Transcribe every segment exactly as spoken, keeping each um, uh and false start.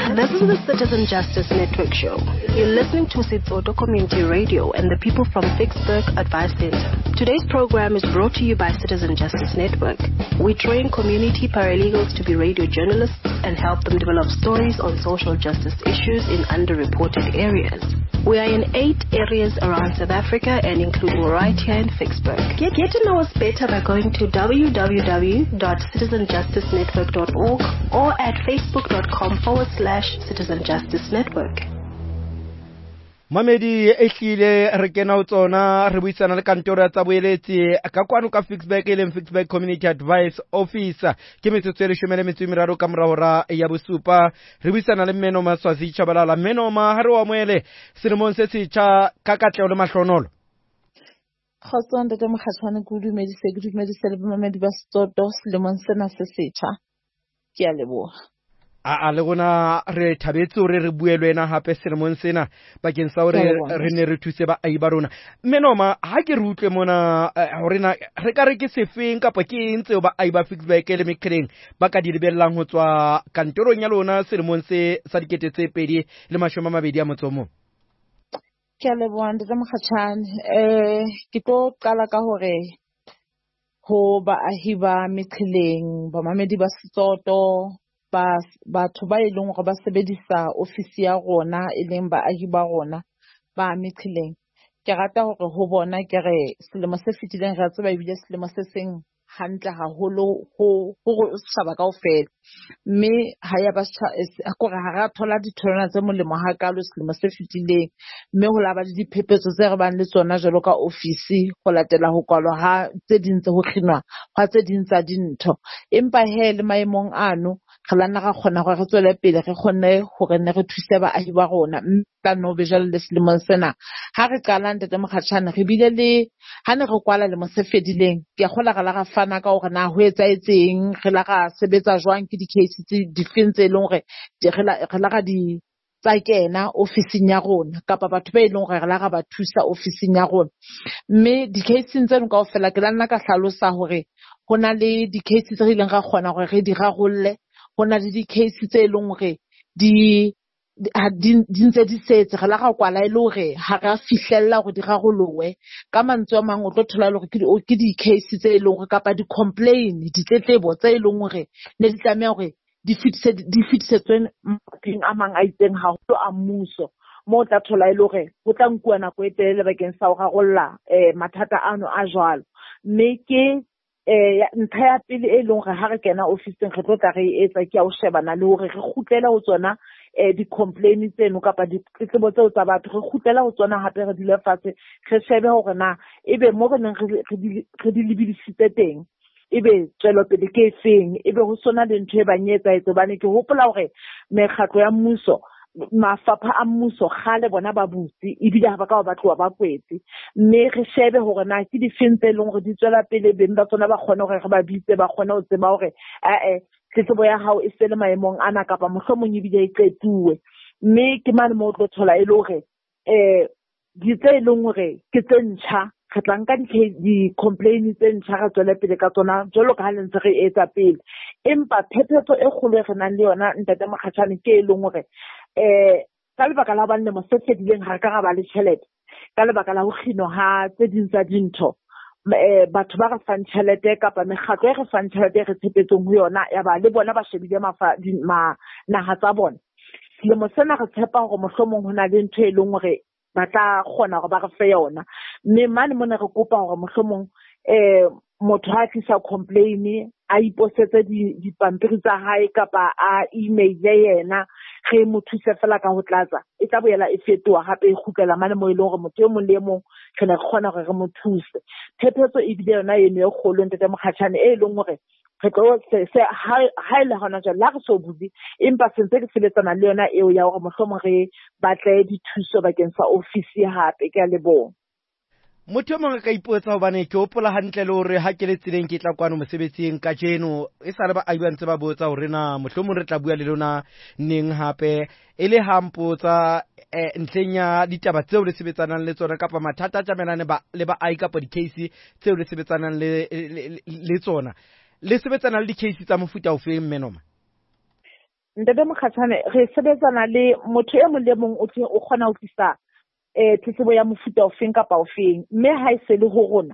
This is the Citizen Justice Network show. You're listening to Sitsoto Community Radio and the people from Vicksburg Advice Center. Today's program is brought to you by Citizen Justice Network. We train community paralegals to be radio journalists and help them develop stories on social justice issues in underreported areas. We are in eight areas around South Africa and including right here in Vicksburg. Get, get to know us better by going to w w w dot citizen justice network dot org or at facebook.com forward slash Citizen Justice Network. Mamedi ehlile re kena o tsona re buisana le kantoro ya tsa boeletsi ka kwano ka Vicksburg le Vicksburg Community Advice Office ke metsotso e leshome le metso e meraro ka morao ra ya bosupa re buisana le Menoma Swazi Chabalala. Menoma ha re wa moele selemong se setjha ka katlego le mahlonolo. Khotsonde ke mokgatshwane go dumedise go dumedise le mamedi ba Sitsoto selemong sena se setjha ke a leboha. A le gona re thabetse hore re bue le wena hape selemong sena bakeng sa hore re ne re thuse ba ai ba rona. Menoma ha ke re utlwe mona hore na re ka re ke sefeng kapa ke eng tseo ba ai ba Vicksburg le Mekheleng ba ka di lebellang ho tswa kantorong ya lona selemong se sa dikete tse pedi le mashome a mabedi a motsomo. Ke a leboha ntate Mokgatshane. eh ke tlo qala ka hore ho ba ahi ba Mekheleng ba mamedi ba Sitsoto ba batho ba e leng hore ba sebedisa ofisi ya rona e leng baahi ba rona ba Mekheleng. Ke rata hore ho bona ke re selemo se fetileng re tseba ebile selemo se seng hantle haholo ho ho setjhaba kaofela, mme ha ya ba akore ha ra thola ditholwana tse molemo ha kalo selemo se fetileng, mme ho la ba le diphephetso tse re bang le tsona jalo ka ofisi ho latela ho kwalwa ha tse ding tse ho kginwa ha tse ding tsa dintho. Empa he le maemong ano re la nna ra kgona gore re tswele pele re kgonne hore ne re thuse baahi ba rona ka no be jalo le selemong sena. Ha re qala ntate Mokgatshane re bile le ha ne re kwala le mo se fedileng ke a gola ga la ga fana ka hore na ho etsaetseng re la ga sebetsa jwang ke di case tse different tse leng hore re la re la ga di tsa kena ofising ya rona kapa batho ba e leng hore re la ga ba thusa ofising ya rona. Mme di case tseno kaofela ke la nna ka hlalosa hore hona le di case tse re ileng ga kgona gore re di rarolle, hona le di case tse leng hore di di ntse di setse re la ga kwala e le hore ha ra fihlella hore di rarolowe. Ka mantswe a mang o tlo thola le hore ke di case tse leng hore kapa di complain di tletlebo tse leng hore ne di tlameha hore di fitse di fitsetswe mapheng a mang a itseng haholo a mmuso, mo tla thola e le hore go tla nkuwa nako e telele bakeng sa ho rarolla eh mathata ano a jwalo. Mme ke eh ntha ya pele e leng hore ha re kena ofising re tlo tla re etsa ke a o shebana le hore re kgutlela ho tsona eh di complain tseno kapa di tletlebo tseo tsa batho re kgutlela ho tsona hape re dile fatshe re shebe hore na ebe mo re neng re di lebidisitse teng ebe tswelo pele ke efeng, ebe ho sona le ntho e banyetsa etso bane ke hopola hore mekgatlo ya mmuso mafapha a mmuso gale bona ba butsi ebile ha ba ka ba tloa ba kwetse. Mme re shebe hore na ke di fentse leng hore di tswela pele beng ba tsona ba kgone hore re ba bitse ba kgone ho tseba hore eh tletlebo ya hao e sele maemong ana kapa mohlomong ebile e qetuwe. Mme ke mane mo tlo thola e le hore eh di tse leng hore ke tse ntjha re tla nka di complain tse ntjha re tswele pele ka tsona jalo ka ha le ntse re etsa pele. Empa phephetso e kgolo re nang le yona ntate Mokgatshane ke e leng hore eh ka lebaka la banne mo se fedileng ha re ka ba le tjhelete ka lebaka la ho kgino ha tse ding tsa dintho eh batho ba re fang tjhelete kapa mekgatlo e re fang tjhelete re tshepetsong ho yona ya ba le bona ba shebile mafa ma naha tsa bona. Selemo sena re tshepa hore mohlomong hona le ntho e leng hore ba tla kgona hore ba re fe yona. Mme mane mona re kopa hore mohlomong eh motho ha tlisa complain a iposetse di dipampiri tsa hae kapa a email yena re mo thuse fela ka ho tlatsa e tla boela e fetoha hape e khukela mane mo ile hore motho e mong le mong re ne re kgona hore re mo thuse. Phephetso e bile yona eno e kgolo ntate Mokgatshane e leng hore re tlo se ha ile hona jwale la re so budi empa sentse ke sebetsana le yona eo ya hore mohlomong re batle dithuso bakeng sa ofisi hape ke a leboha. Motho mongwe ka ipotsa hobane ke hopola hantle le hore ha ke le tseleng ke tla kwano mosebetsing ka jeno e sa le ba aiba ntse ba botsa hore na mohlomong re tla bua le lona neng hape e le hampotsa ntleng ya ditaba tseo le sebetsanang le tsona kapa mathata a tjamelane ba le ba ai kapa di case tseo le sebetsanang le le tsona le sebetsana le di case tsa mofuta o feng Menoma? Ndebe Mokhatshane re sebetsana le motho e mong le mong o tle o kgona ho tlisa eh tsebo ya mofuta ofeng kapa ofeng mme ha e se le ho rona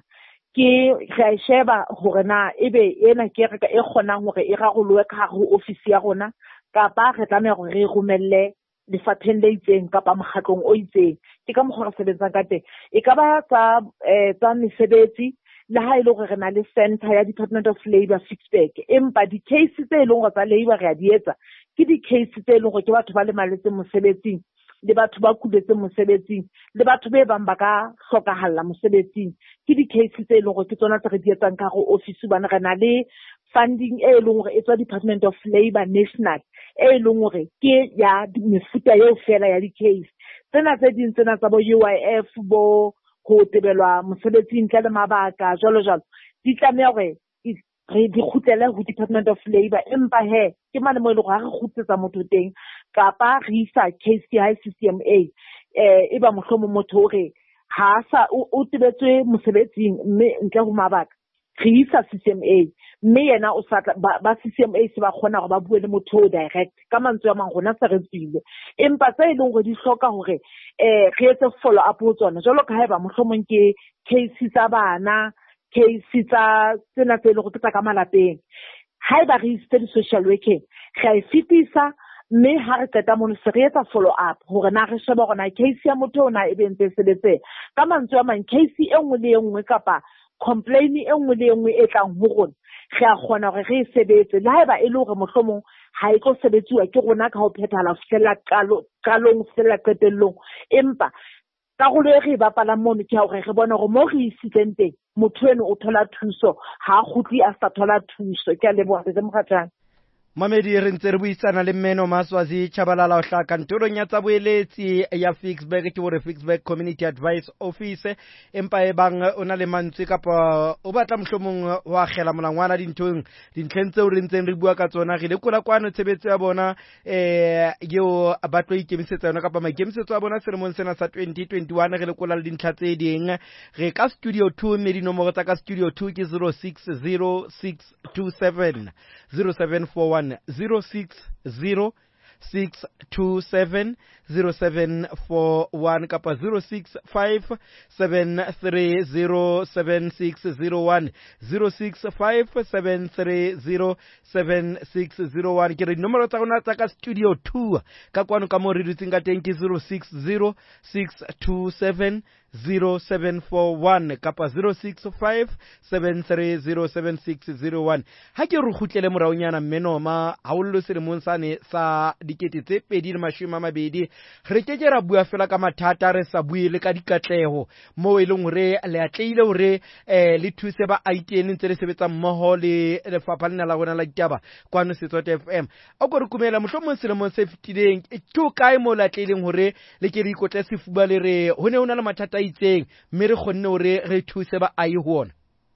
ke re sheba hore na ebe ena ke re e kgonang hore e rarolohe ka ho ofisi ya rona kapa re tlameha hore re romelle lefapheng le itseng kapa mokgatlong o itseng ke ka mokgwa re sebetsang ka teng e ka ba tsa eh tsa mesebetsi le ha ile hore re na le center ya Department of Labour Fixback empa di case tse leng hore tsa labor re a di etsa ke di case tse leng hore ke batho ba le maletse mosebetsing le batho ba kuletse mosebetsing le batho be bang ba ka hlokahalla mosebetsing ke di case tse leng hore ke tsona tse re di etsang ka go office bana re na le funding e leng hore e tswa Department of Labour National e leng hore ke ya mefuta eo fela ya di case tsena tse ding tsena tsa bo U I F bo go tebelwa mosebetsing tla le mabaka jalo jalo di tlameha hore re di khutlele ho Department of Labour empa he ke mane mo ile go re khutsetsa motho teng kapa re isa case ya C C M A eh eba mohlomo motho hore ha sa o tebetswe mosebetsing mme ntle ho mabaka re isa C C M A mme yena o sa ba C C M A se ba khona go ba bue le motho direct ka mantswe a mang rona se re tsile empa tse ile go di hloka hore eh re etse follow up ho tsona jalo ka haeba mohlomong ke case tsa bana case tsa tsena tse le go tsa ka malapeng haeba re itse di social worker ga e fitisa mme ha re qeta mo se re etsa follow up hore na re sheba gona case ya motho ona e bentse sebetse ka mantswe a mang case e nngwe le nngwe kapa complain e nngwe le nngwe e tlang ho rona re a kgona hore re sebetse le haeba e le hore mohlomong ha e tlo sebetsiwa ke rona ka ho phethala fela qalo qalong fela qetellong empa karolo e re bapala mono ke hore re bona hore mo re isitseng teng motho eno o thola thuso ha khutli a sa thola thuso ke a leboha le Mokhatshane Mamedi re ntse re buisana le Mmeno Maswazi Chabalala o hla kantorong ya tsa boeletsi ya Fixback ke hore Fixback Community Advice Office empa e bang o na le mantswe kapa o batla mohlomong wa khela molangwana dinthong dintlheng tseo re ntseng re bua ka tsona re lekola kwano tshebetso ya bona eh yo ba tlo ikemisetsa yona kapa maikemisetso a bona selemong sena sa twenty twenty-one re lekola le dintlha tse ding re ka studio two mme dinomoro tsa ka studio two ke zero six zero six two seven zero seven four one zero six zero six two seven zero seven four one kapa zero six five seven three zero seven six zero one zero six five seven three zero seven six zero one ke re nomoro tsa rona tsa ka studio two ka kwano ka mo re dutseng ka teng ke zero six zero six two seven zero seven four one kapa zero six five seven three zero seven six zero one ha ke re khutlele moraonyana Mmenoma ha o lo selemong sane sa dikete tse pedi le mashome a mabedi re ke ke ra bua fela ka mathata re sa bue le ka dikatleho mo e leng hore le atleile hore eh le thuse ba I T N ntse le sebetsa mmoho le lefapha lena la rona la ditaba kwano Setsoto F M a go re kumela mohlomong selemong se fitileng e to kae mo la tleileng hore le ke re ikotle sefuba le re ho ne hona le mathata itseng mme re kgonne hore re thuse ba ai ho ona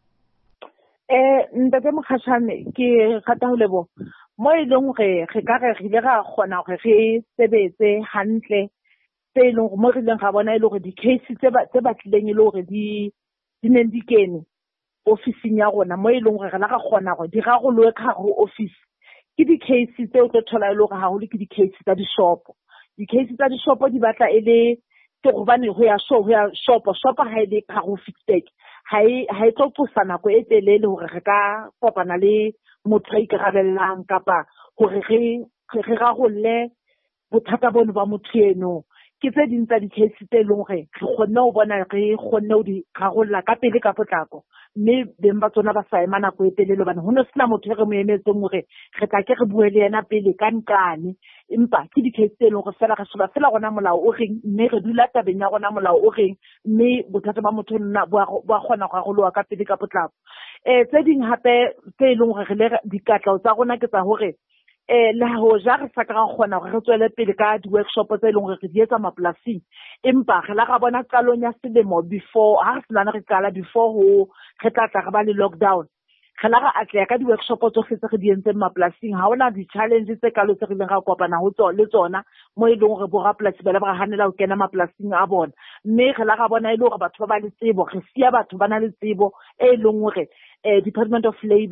eh ntate Mokhatshane ke rata ho lebo mo e leng hore re ka re re ga kgona hore re sebetse hantle tse leng mo re leng ga bona e le hore di case tse ba tse batlileng e le hore di di neng di kene office ya rona mo e leng hore re la ga kgona hore di rarolohe ka ho office ke di case tse o tlo thola e le hore ha ho le ke di case tsa di shop di case tsa di shop di batla e le ke go bane ho ya show ho ya shop shop ha ile ka go Fixback ha e ha e tlo tsosa nako e telele hore re ka kopana le motho a ikarabellang kapa hore re re rarolle bothata bono ba motho eno ke tse ding tsa di case tse leng hore re kgonne ho bona re kgonne ho di rarolla ka pele ka potlako mme beng ba tsona ba sa ema nako e telele bana ho no sena motho re mo emetseng hore re tla ke re bue le yena pele ka nkane empa ke di case tse leng hore fela re sheba fela gona molao o reng mme re dula tabeng ya gona molao o reng mme bothata ba motho nna bo a kgona go raroloha ka pele ka potlako eh tse ding hape tse leng hore re le dikatlao tsa rona ke tsa hore eh le ho ja re sa ka kgona hore re tswele pele ka di workshop tse leng hore re di etsa mapolasing empa re la ga bona qalong ya selemo before ha re tsana re qala before ho re tla tla re ba le lockdown re la ga atleya ka di workshop tsohle tse re di entseng mapolasing ha ona di challenge tse kalo tse re leng ga kopana ho tsona le tsona mo e leng hore bo rapolasi ba le ba hanela ho kena mapolasing a bona mme re la ga bona e le hore batho ba ba le tsebo re sia batho ba na le tsebo e leng hore eh Department of Labour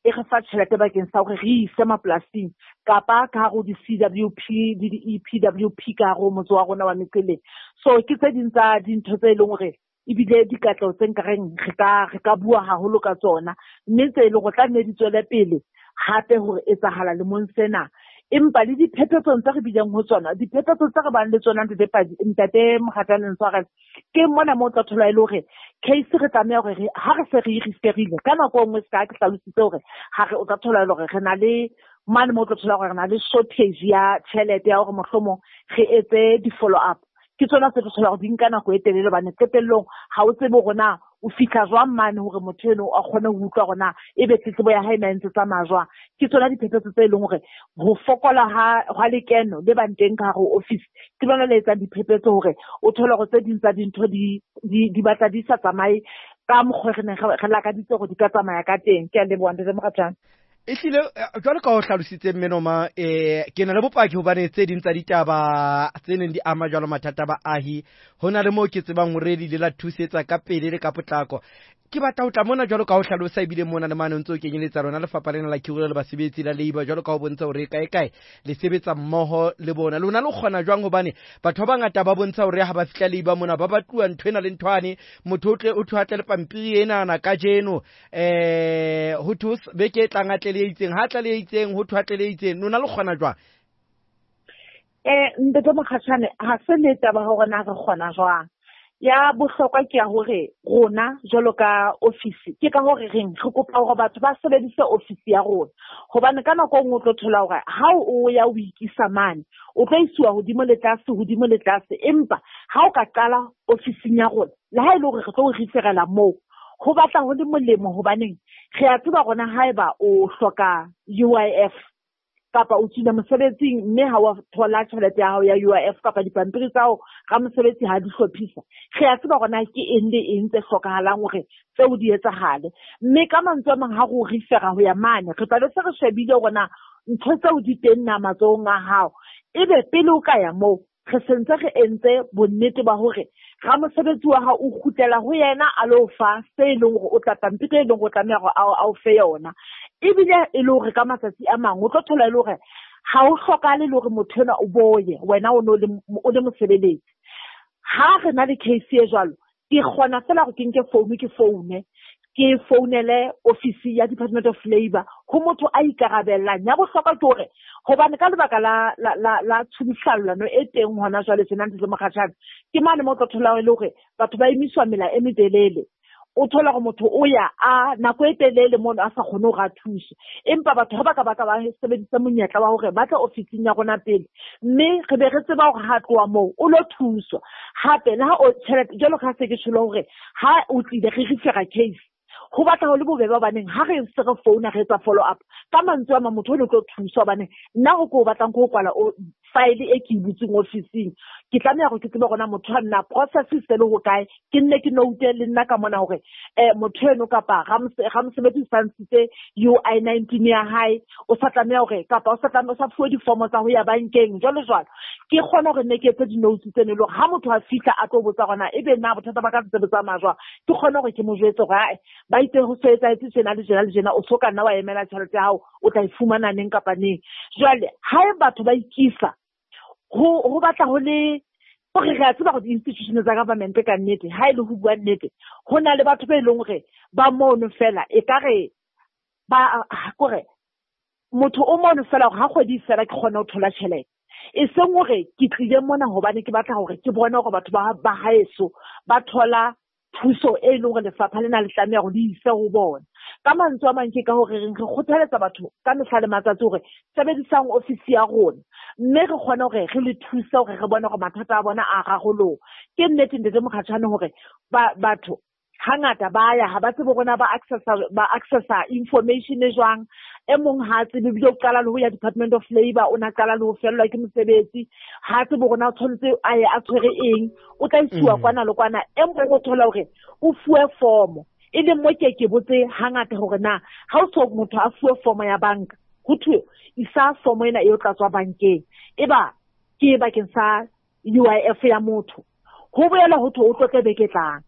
e re fa tšhelete bakeng sa hore re ise mapolasing kapa ka go di C W P di E P W P ka go motse wa rona wa Meqeleng. So ke tse ding tsa dintho tse leng hore ebile di katleho tse nkareng re ka re ka bua haholo ka tsona, mme tse le go tla nne di tswele pele hape hore etsahala le mong sena. Empa le diphephetso tse re bileng ho tsona, diphephetso tse re bang le tsona di depadi ntate Mokgatlana Ntshwarela, ke mona mo tla thola ile hore case re tlameha hore ha re se re referile ka nako nngwe ska ke hlalositse hore ha re o tla thola ile hore re na le mane mo tla thola hore re na le shortage ya tšhelete ya hore mohlomong re etse di follow up. Ke tsona tse thola hore di nka nako e telele bane qetellong ha o tsebe rona o fihla jwang mane hore motho eno a kgone ho utlwa rona e be tletlebo ya hae maentse tsa majwa. Ke tsona diphephetso tse leng hore ho fokola ha ha lekeno le banteng ka ho office ke bona le etsa diphephetso hore o thole hore tse ding tsa dintho di di batla di sa tsamaye ka mokgwa re ne re la ka ditse hore di ka tsamaya ka teng. Ke a leboha ntate Mokgatlana. Ehlile jwale ka ho hlalositse Mmenoma eh ke na le bopaki hobane tse ding tsa ditaba tse neng di ama jwalo mathata ba ahi hona le mo ke tsebang hore di la thusetsa ka pele le ka potlako. Ke batla ho tla mona jwalo ka ho hlalosa ebile mona le mane ntse o kenyeletsa rona le fapa lena la khirelo le basebetsi la labor jwalo ka ho bontsha hore kae kae le sebetsa mmoho le bona le ona le kgona jwang hobane batho ba bangata ba bontsha hore ha ba fihla labor mona ba batluwa ntho ena le nthwane motho o tle o thwatle le pampiri ena na ka jeno eh ho thus beke tlangatle le itseng ha tla le itseng ho thwatle le itseng lona le kgona jwang? Eh ntate Mokgatlana ha se le taba hore na re kgona jwang ya bohlokwa ke ya hore rona jwalo ka office ke ka hore reng re kopa hore batho ba sebedise office ya rona hobane ka nako ngwe o tlo thola hore ha o ya o ikisa mane o tlo isiwa hodimo le tlase hodimo le tlase empa ha o ka qala office-ing ya rona le ha ile hore re tlo referela moo ho batla ho le molemo hobaneng re a tseba rona haeba o hloka U I F kapa o tsile mosebetsing mme ha wa thola tjhelete ya hao ya U I F kapa dipampiri tsa hao ga mosebetsi ha di hlophisa re a tseba gona ke eng le eng tse hlokahalang hore tseo di etsahale mme ka mantswe a mang ha go refera ho ya mane re tla le se re shebile gona ntho tseo di teng na matsong a hao ebe pele o ka ya moo re sentse re entse bonnete ba hore ga mosebetsi wa hao o khutela ho yena a lo fa se leng hore o tla pampiri e leng go tlameha go a o fe yona ebile e le hore ka matsatsi a mang o tlo thola ile hore ha o hlokale le hore motho ena o boye wena o no le o le mosebeletsi ha re na le case e jwalo ke kgona fela go ke nke phone ke phone ke founele office ya Department of Labor ho motho a ikarabellang ya bohlokwa ke hore hobane ka lebaka la la la, la tshubisallano e teng hona jwale tsena ntse Mokgatlana ke mane mo tlo thola ile hore batho ba emiswa mela e metelele o thola go motho o ya a nako e telele mo a sa kgone go ga thusa empa batho ba ka ba ka ba sebedisa monyetla wa hore ba tla office-ing ya rona pele mme re be re tseba hore ha tloa moo o lo thuswa hape le ha o tšhelete jalo ka se ke tsholo hore ha o tlile re refera case ho batla ho le bobebe ba baneng ha re se re phone re etsa follow up ka mantswe a motho o le tlo thuswa baneng nna go go batlang go kwala file e ke butseng office-ing ke tlameha go ke tsebe gona motho a nna process se le ho kae ke nne ke note le nna ka mona hore eh motho eno kapa ga mosebetsi santsitse U I nineteen ya hae o sa tlameha hore kapa o sa tlameha o sa fuwe di-form tsa ho ya bankeng jwalo jwalo ke kgona hore ne ke etse di-notes tsene le hore ha motho a fihla a tlo botsa gona ebe nna bothata ba ka tsebe tsa majwa ke kgona hore ke mo jwetse gore ba itse ho se etsa etsi tsena le jena le jena o soka nna wa emela tšhelete ya hao o tla ifumana neng kapa neng jwale ha e batho ba ikisa ho ho batla ho le gore re a tseba go di-institution tsa government ka nnete ha ile ho bua nnete ho na le batho ba e leng gore ba mono fela e ka re ba gore motho o mono fela ga kgwedi fela ke kgona ho thola tšhelete e seng gore ke tlile mona hobane ke batla gore ke bona gore batho ba ba haeso ba thola thuso e leng gore lefapha le na le tlameha go di ise ho bona ka mantswe a mang ke ka hore re kgothaletsa batho ka mehla le matsatsi hore sebedisang office ya rona mme re kgona hore re le thusa hore re bone gore mathata a bona a raroloha ke nnete ntate Mokgatlana hore batho hangata ba ya ha ba tsebe rona ba accessa ba accessa information e jwang e mong ha tsebe bile o qala le ho ya Department of Labor o na qala le ho fellwa ke mosebetsi ha tsebe rona o tshwanetse a ye a tshwere eng o tla isiwa kwana le kwana e mong o thola hore o fuwe form e le mo ke ke botse hangata hore na ha o tsho motho a fuwe form ya banka ho thwe isa form ena e o tla tswa bankeng eba ke bakeng sa U I F ya motho ho boela ho thwe o tlo tle beke tlang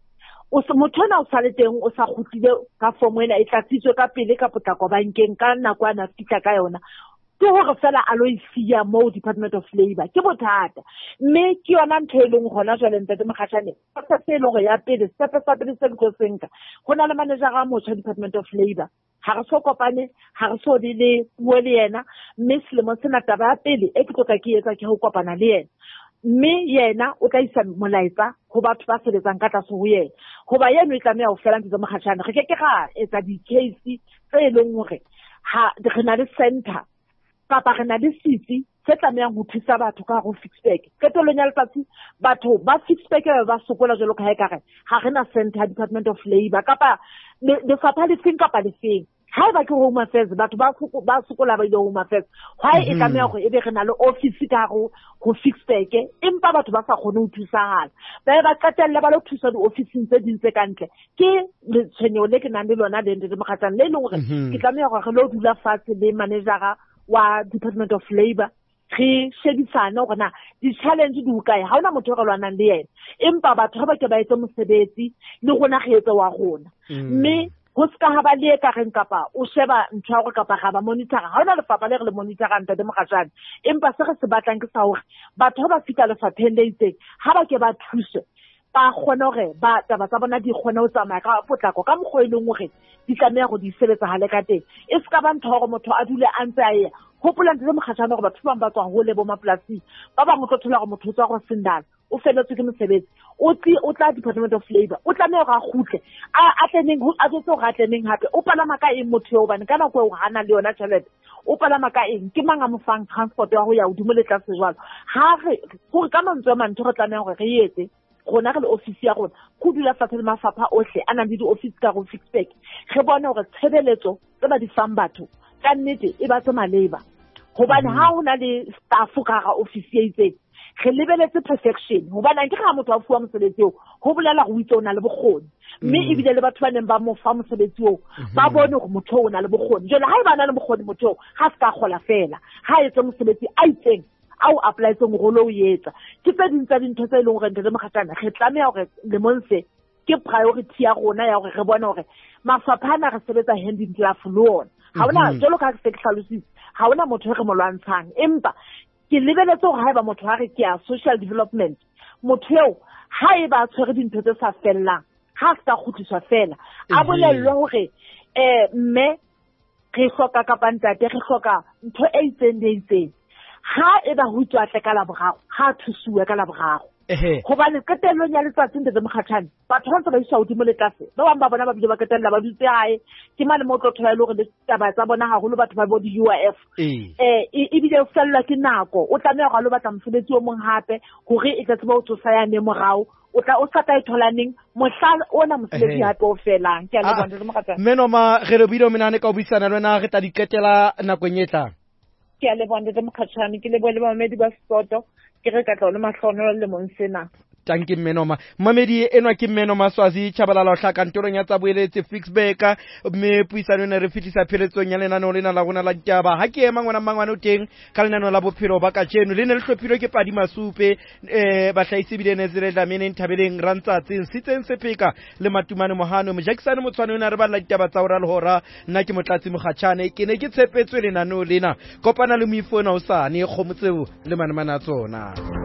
o se motho na o sa le teng o sa khutlile ka form ena e tlatsitswe ka pele ka potlako bankeng ka nako ana fitla ka yona ke hore fela a lo ifia mo Department of Labour ke bothata mme ke yona ntho e leng gona jwale ntate Mokgatjane se se e leng ya pele se se sa pele se go senka hona le manager a motho Department of Labour ha re so kopane ha re so di le bua le yena mme selemo sena taba ya pele e ke tloka ke etsa ke ho kopana le yena mme yena o tla isa molaetsa ho batho ba sebetsang ka tlase ho yena hoba yena e tlameha ho fela ntse Mokgatjane re ke ke ga etsa di case tse leng hore ha re na le center papa re na le sitsi se tlamehang ho thusa batho ka go Fixback ketolong ya letsatsi batho ba Fixback ba sokola jalo ka ekare ha re na center Department of Labour kapa le fapha le feng kapa le feng ha ba ke Home Affairs batho ba ba sokola ba ile Home Affairs why e tlameha go ebe re na le office ka go go Fixback empa batho ba sa kgone ho thusahala ba ba qetella ba lo thusa di office tse ding tse kantle ke le tshenyo le ke nang le lona le ndetse Mokgatlana le leng gore ke tlameha go re lo dula fatshe le manager wa Department of Labour re shebisana hore na di challenge di ukae ha ona motho re lwanang le yena empa batho ba ke ba etse mosebetsi le gona re etse wa gona mme go ska ha ba le ka reng kapa o sheba ntho ya go kapa ga ba monitor ha ona le fapa le re le monitor anta de Mokgatjane empa se re se batlang ke sa hore batho ba fika le fapheng le itseng ha ba ke ba thuse ba kgona gore ba taba tsa bona di kgona ho tsamaya ka potlako ka mokgwa e leng gore di tlameha go di sebetsa hale ka teng e se ka ba ntho gore motho a dule a ntse a ya hopola ntse Mokgatjane gore batho ba ba tswa ho le bo mapolasi ba bang o tlo thola gore motho o tswa go sendala o feletswe ke mosebetsi o tsi o tla Department of Labour o tlameha go a khutle a atleneng a tsotse go atleneng hape o palama ka eng motho yo bane kana go hana le yona tšhelete o palama ka eng ke manga mo fang transport ya go ya udimo le tlase jwalo ha re go ka mantswe mantho go tlameha gore re etse gona re le office ya rona go dula fatshe le mafapha ohle a nang le di office ka go Fixback re bone gore tshebeletso tse ba di fang batho ka nnete e ba tse maleba hobane ha hona le staff ka ga office ya itseng re lebeletse perfection hobane ke ga motho a fuwa mosebetsi o ho bolela go itse o na le bokgoni mme e bile le batho ba neng ba mo fa mosebetsi o ba bone gore motho o na le bokgoni jole ha e ba na le bokgoni motho ha se ka gola fela ha etse mosebetsi a itseng a o apply tseng go lo yetsa ke tse ding tsa dintho tse e leng gore ntse Mokgatjane re tlameha gore le monse ke priority ya rona ya gore re bone gore mafapha ana re sebetsa hand in glove le ona ha ona jolo ka se ke hlalositse ha ona motho re mo lwantshang empa ke lebeletse gore ha eba motho ha re ke ya social development motho eo ha e ba tshwere dintho tse sa fellang ha se ka khutliswa fela a bolellwe gore eh mme re hloka ka pantate re hloka ntho e itseng le itseng ha e ba ho tswa tle ka la bogago ha thusuwe ka la bogago hobane qetellong ya letsatsi ntse Mokgatjane batho ba ntse ba isa hodimo le tlase ba bang ba bona ba bile ba qetella ba dutse hae ke mane mo tlo thola ile gore le taba tsa bona haholo batho ba bo di U I F eh e bile o fella ke nako o tlameha go lo batla mosebetsi o mong hape hore e tla tseba o tsosa ya ne morao o tla o sa ta itholaneng mohlala ona mosebetsi hape o felang ke a le bona Mokgatjane menoma ge re bile menane ka o buisana le wena ge ta diketela nakong e tlang ke a le bona Mokgatjane ke le bole ba mamedi ba Soto ke re ka tla le mahlono le monsena tanki menoma mamedi enwa ke menoma Swazi Chabalala hla kantorong ya tsa boeletse Fixback mme puisano ne re fitlisa pheletsong ya lenaneo lena la rona la ditaba ha ke ema ngwana mangwane o teng ka lenaneo la bophelo ba ka tseno le ne le hlophilwe ke Padi Masupe eh bahlaisi bile ne zile la mene Ntabeleng Rantsatsi sitseng sepeka le Matumane Mohano mo Jackson Motshwane o ne re ba la ditaba tsa ora le hora nna ke Motlatsi Mokgatjane ke ne ke tshepetswe lenaneo lena kopana le moifona o sane kgomotseo le manamana tsona.